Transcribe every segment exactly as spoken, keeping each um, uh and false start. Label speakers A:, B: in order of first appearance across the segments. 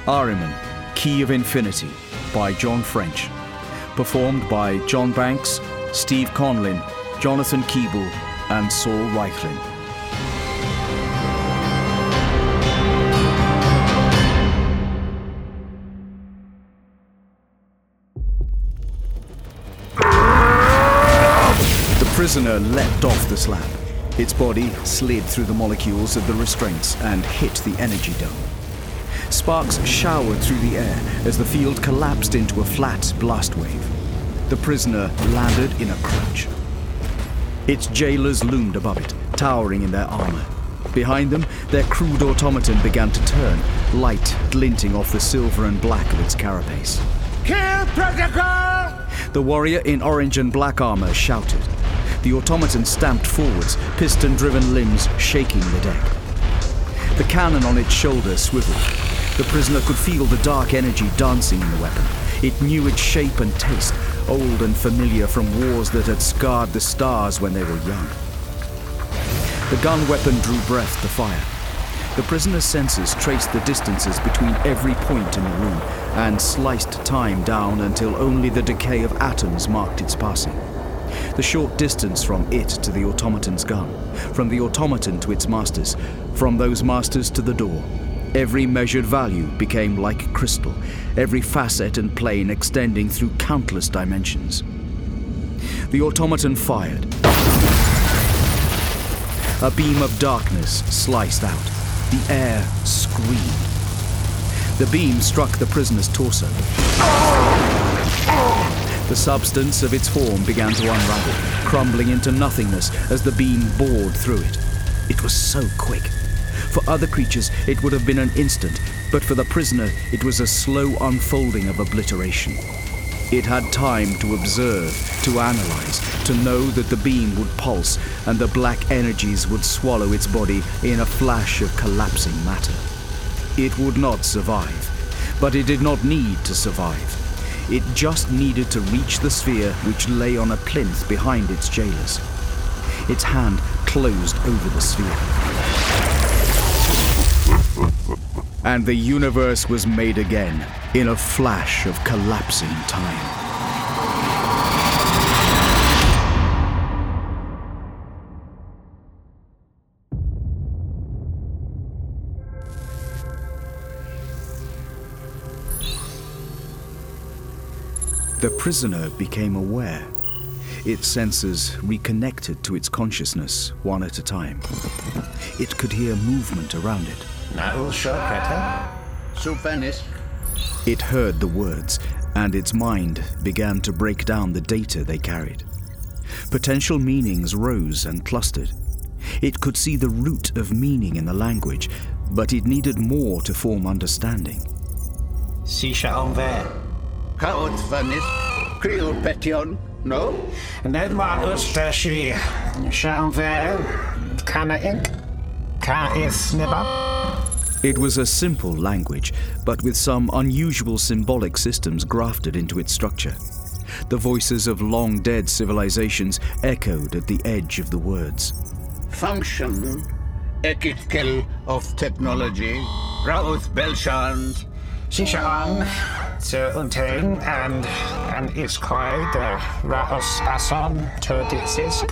A: Ahriman, Key of Infinity by John French. Performed by John Banks, Steve Conlin, Jonathan Keeble, and Saul Reichlin. The prisoner leapt off the slab. Its body slid through the molecules of the restraints and hit the energy dome. Sparks showered through the air as the field collapsed into a flat blast wave. The prisoner landed in a crouch. Its jailers loomed above it, towering in their armor. Behind them, their crude automaton began to turn, light glinting off the silver and black of its carapace.
B: Kill Protocol!
A: The warrior in orange and black armor shouted. The automaton stamped forwards, piston-driven limbs shaking the deck. The cannon on its shoulder swiveled. The prisoner could feel the dark energy dancing in the weapon. It knew its shape and taste, old and familiar from wars that had scarred the stars when they were young. The gun weapon drew breath to fire. The prisoner's senses traced the distances between every point in the room and sliced time down until only the decay of atoms marked its passing. The short distance from it to the automaton's gun, from the automaton to its masters, from those masters to the door. Every measured value became like crystal, every facet and plane extending through countless dimensions. The automaton fired. A beam of darkness sliced out. The air screamed. The beam struck the prisoner's torso. The substance of its form began to unravel, crumbling into nothingness as the beam bored through it. It was so quick. For other creatures, it would have been an instant, but for the prisoner, it was a slow unfolding of obliteration. It had time to observe, to analyze, to know that the beam would pulse and the black energies would swallow its body in a flash of collapsing matter. It would not survive, but it did not need to survive. It just needed to reach the sphere which lay on a plinth behind its jailers. Its hand closed over the sphere. And the universe was made again in a flash of collapsing time. The prisoner became aware. Its senses reconnected to its consciousness one at a time. It could hear movement around it. It heard the words, and its mind began to break down the data they carried. Potential meanings rose and clustered. It could see the root of meaning in the language, but it needed more to form understanding.
C: Sisha envers.
B: Kaot vanis, kriol petion, no?
C: Nedman ustashi. Sha envers. Kana ink. Ka is neba.
A: It was a simple language, but with some unusual symbolic systems grafted into its structure. The voices of long-dead civilizations echoed at the edge of the words.
B: Function, ekitkel of technology, Rauth Belshand.
C: Sishaan, Sir Unteng, and and is called the Raos Ason thirty-six.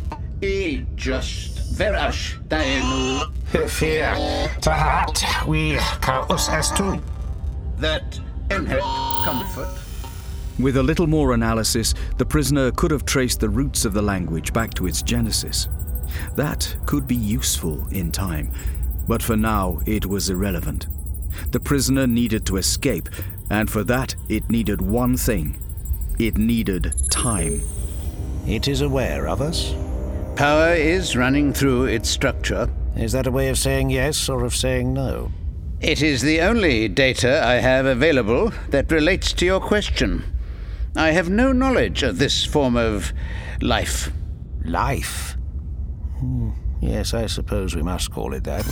B: E just verash daenu.
C: Fear, Tahat, we Kaos as two.
B: That enhet comfort.
A: With a little more analysis, the prisoner could have traced the roots of the language back to its genesis. That could be useful in time, but for now it was irrelevant. The prisoner needed to escape, and for that it needed one thing. It needed time.
D: It is aware of us?
B: Power is running through its structure.
D: Is that a way of saying yes or of saying no?
B: It is the only data I have available that relates to your question. I have no knowledge of this form of life.
D: Life? Hmm. Yes, I suppose we must call it that.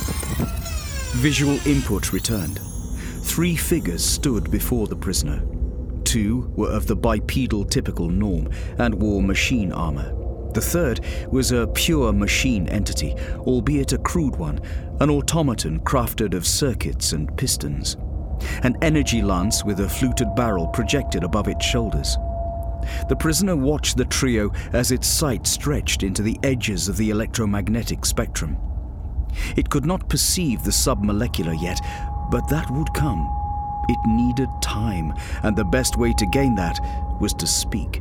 A: Visual input returned. Three figures stood before the prisoner. Two were of the bipedal typical norm and wore machine armor. The third was a pure machine entity, albeit a crude one, an automaton crafted of circuits and pistons. an energy lance with a fluted barrel projected above its shoulders. The prisoner watched the trio as its sight stretched into the edges of the electromagnetic spectrum. It could not perceive the submolecular yet, but that would come. It needed time, and the best way to gain that was to speak.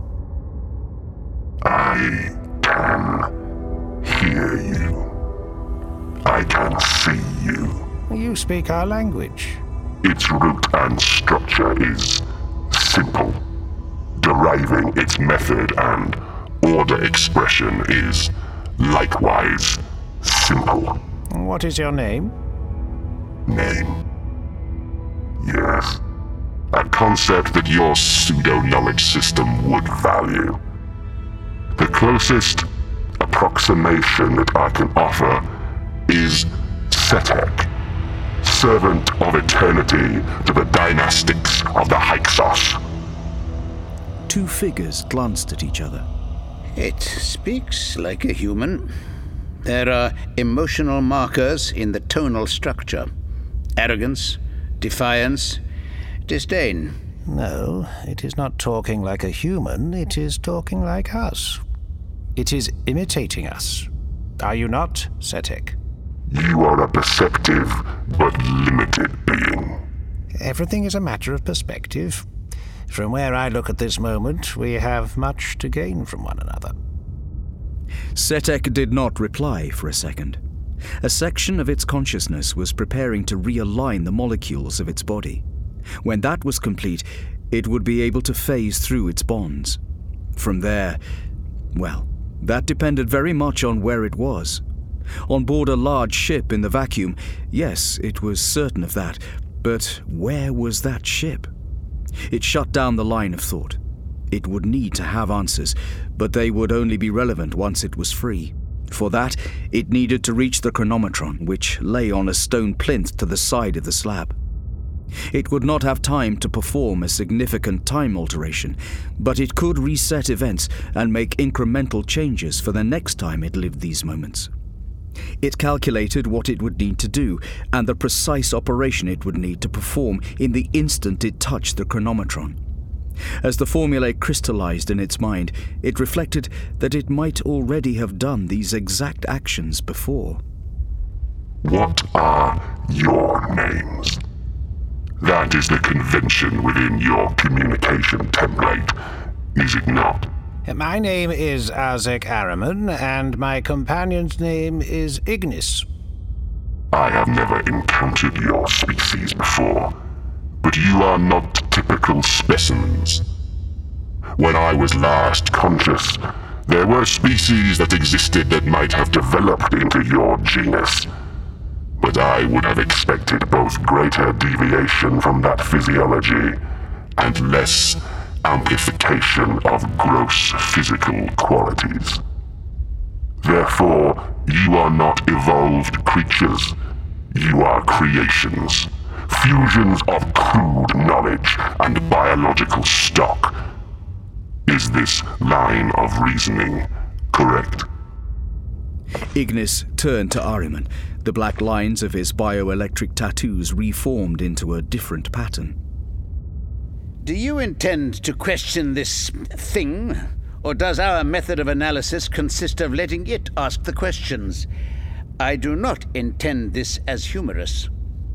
E: I can hear you. I can see you.
D: You speak our language.
E: Its root and structure is simple. Deriving its method and order expression is likewise simple.
D: What is your name?
E: Name. Yes. A concept that your pseudo-knowledge system would value. The closest approximation that I can offer is Setek, servant of eternity to the dynastics of the Hyksos.
A: Two figures glanced at each other.
B: It speaks like a human. There are emotional markers in the tonal structure. Arrogance, defiance, disdain.
D: No, it is not talking like a human, it is talking like us. It is imitating us. Are you not, Setek?
E: You are a perceptive but limited being.
D: Everything is a matter of perspective. From where I look at this moment, we have much to gain from one another.
A: Setek did not reply for a second. A section of its consciousness was preparing to realign the molecules of its body. When that was complete, it would be able to phase through its bonds. From there, well, that depended very much on where it was. On board a large ship in the vacuum, yes, it was certain of that, but where was that ship? It shut down the line of thought. It would need to have answers, but they would only be relevant once it was free. For that, it needed to reach the chronometron, which lay on a stone plinth to the side of the slab. It would not have time to perform a significant time alteration, but it could reset events and make incremental changes for the next time it lived these moments. It calculated what it would need to do and the precise operation it would need to perform in the instant it touched the chronometron. As the formulae crystallized in its mind, it reflected that it might already have done these exact actions before.
E: What are your names? That is the convention within your communication template, is it not?
D: My name is Azek Araman, and my companion's name is Ignis.
E: I have never encountered your species before, but you are not typical specimens. When I was last conscious, there were species that existed that might have developed into your genus. But I would have expected both greater deviation from that physiology and less amplification of gross physical qualities. Therefore, you are not evolved creatures. You are creations, fusions of crude knowledge and biological stock. Is this line of reasoning correct?
A: Ignis turned to Ahriman. The black lines of his bioelectric tattoos reformed into a different pattern.
B: Do you intend to question this thing, or does our method of analysis consist of letting it ask the questions? I do not intend this as humorous.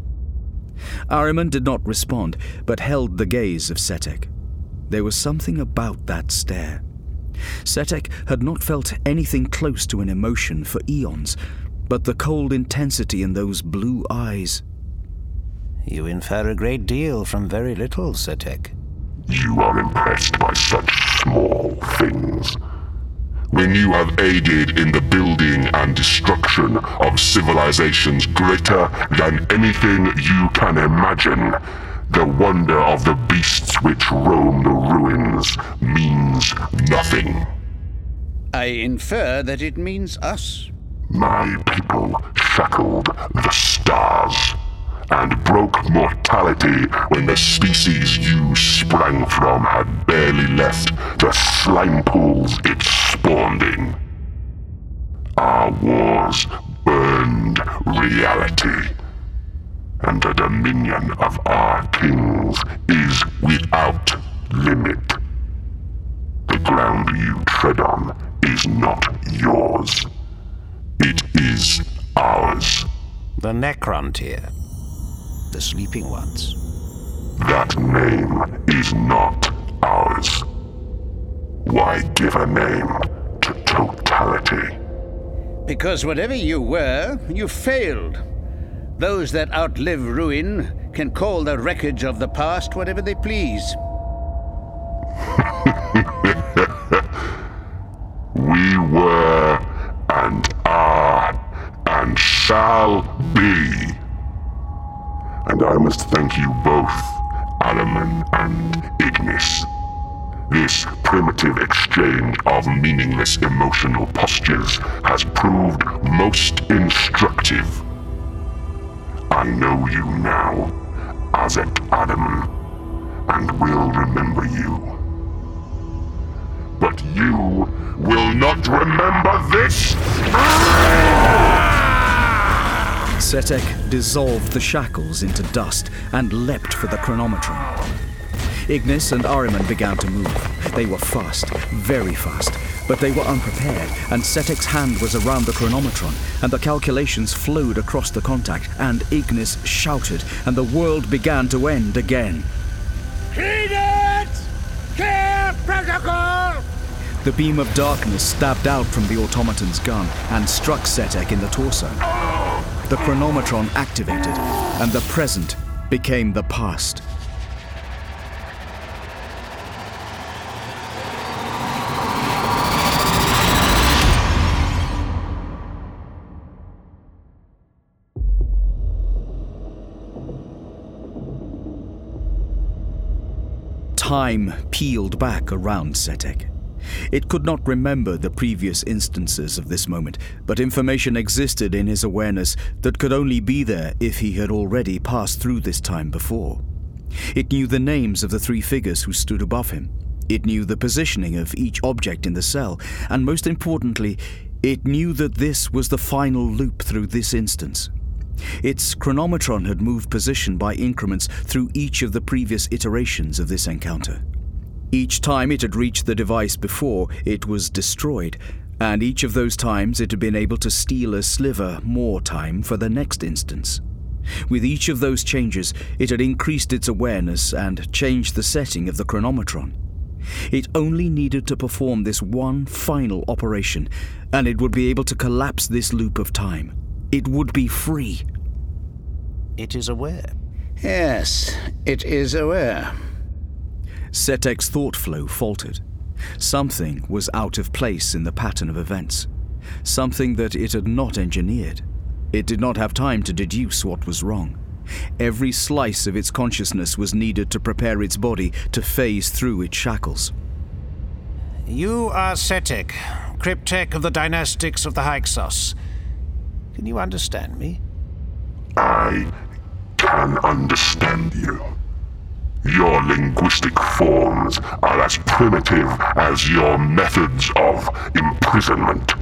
A: Ahriman did not respond, but held the gaze of Setek. There was something about that stare. Setek had not felt anything close to an emotion for eons, but the cold intensity in those blue eyes.
D: You infer a great deal from very little, Setek.
E: You are impressed by such small things. When you have aided in the building and destruction of civilizations greater than anything you can imagine, the wonder of the beasts which roam the ruins means nothing.
B: I infer that it means us.
E: My people shackled the stars and broke mortality when the species you sprang from had barely left the slime pools it spawned in. Our wars burned reality, and the dominion of our kings is without limit. The ground you tread on is not yours. It is ours.
D: The Necrontyr. The Sleeping Ones.
E: That name is not ours. Why give a name to totality?
B: Because whatever you were, you failed. Those that outlive ruin can call the wreckage of the past whatever they please.
E: We were, and are, and shall be. And I must thank you both, Ahriman and Ignis. This primitive exchange of meaningless emotional postures has proved most instructive. I know you now, Azek Ahriman, and will remember you. But you will not remember this!
A: Setekh dissolved the shackles into dust and leapt for the chronometron. Ignis and Ahriman began to move. They were fast, very fast, but they were unprepared, and Setek's hand was around the chronometron, and the calculations flowed across the contact, and Ignis shouted, and the world began to end again.
B: Credence! Clear protocol!
A: The beam of darkness stabbed out from the automaton's gun and struck Setekh in the torso. The chronometron activated, and the present became the past. Time peeled back around Setekh. It could not remember the previous instances of this moment, but information existed in his awareness that could only be there if he had already passed through this time before. It knew the names of the three figures who stood above him. It knew the positioning of each object in the cell, and most importantly, it knew that this was the final loop through this instance. Its chronometron had moved position by increments through each of the previous iterations of this encounter. Each time it had reached the device before, it was destroyed, and each of those times it had been able to steal a sliver more time for the next instance. With each of those changes, it had increased its awareness and changed the setting of the chronometron. It only needed to perform this one final operation, and it would be able to collapse this loop of time. It would be free.
D: It is aware.
B: Yes, it is aware.
A: Setek's thought flow faltered. Something was out of place in the pattern of events. Something that it had not engineered. It did not have time to deduce what was wrong. Every slice of its consciousness was needed to prepare its body to phase through its shackles.
D: You are Setekh, Cryptek of the dynastics of the Hyksos. Can you understand me?
E: I can understand you. Your linguistic forms are as primitive as your methods of imprisonment.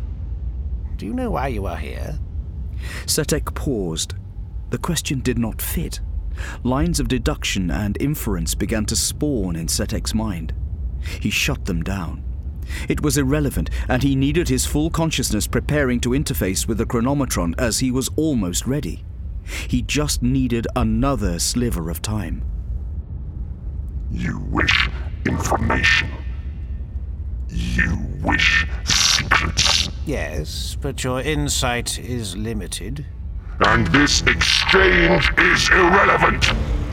D: Do you know why you are here?
A: Setekh paused. The question did not fit. Lines of deduction and inference began to spawn in Setek's mind. He shut them down. It was irrelevant, and he needed his full consciousness preparing to interface with the chronometron as he was almost ready. He just needed another sliver of time.
E: You wish information. You wish secrets.
D: Yes, but your insight is limited.
E: And this exchange is irrelevant.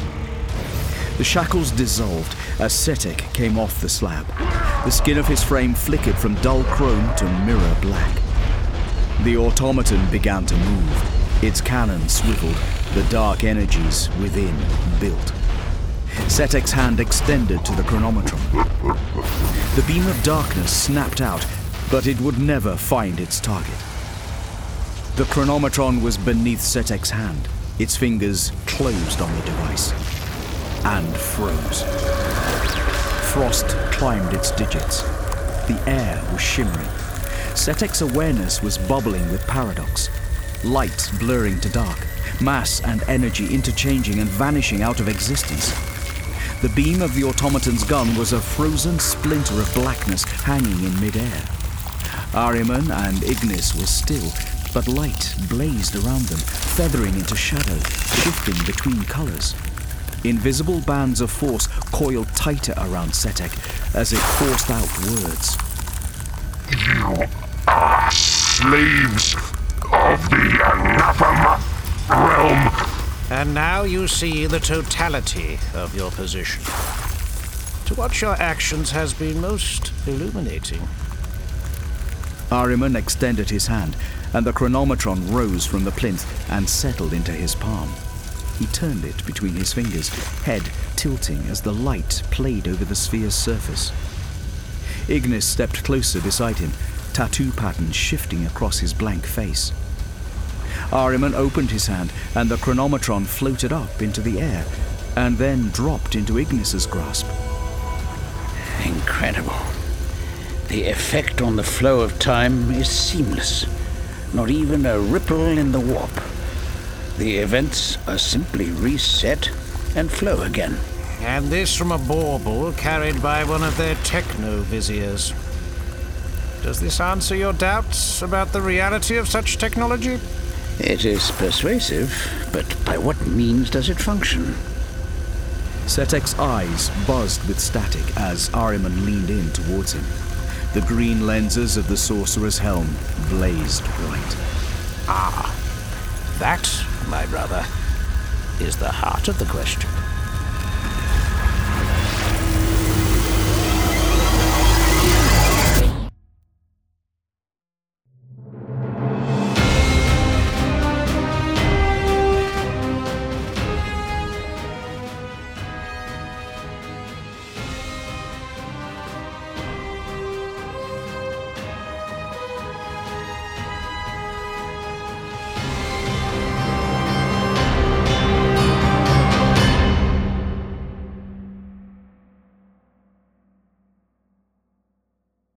A: The shackles dissolved as Setekh came off the slab. The skin of his frame flickered from dull chrome to mirror black. The automaton began to move. Its cannon swiveled, the dark energies within built. Setek's hand extended to the chronometron. The beam of darkness snapped out, but it would never find its target. The chronometron was beneath Setek's hand. Its fingers closed on the device and froze. Frost climbed its digits. The air was shimmering. Setek's awareness was bubbling with paradox. Light blurring to dark, mass and energy interchanging and vanishing out of existence. The beam of the automaton's gun was a frozen splinter of blackness hanging in midair. Ahriman and Ignis were still, but light blazed around them, feathering into shadow, shifting between colors. Invisible bands of force coiled tighter around Setekh as it forced out words.
E: You are slaves of the Anathema realm.
D: And now you see the totality of your position. To watch your actions has been most illuminating.
A: Ahriman extended his hand, and the chronometron rose from the plinth and settled into his palm. He turned it between his fingers, head tilting as the light played over the sphere's surface. Ignis stepped closer beside him, tattoo patterns shifting across his blank face. Ahriman opened his hand, and the chronometron floated up into the air, and then dropped into Ignis's grasp.
B: Incredible. The effect on the flow of time is seamless. Not even a ripple in the warp. The events are simply reset and flow again.
D: And this from a bauble carried by one of their techno-viziers. Does this answer your doubts about the reality of such technology?
B: It is persuasive, but by what means does it function?
A: Setekh's eyes buzzed with static as Ahriman leaned in towards him. The green lenses of the sorcerer's helm blazed bright.
D: Ah, that, my brother, is the heart of the question.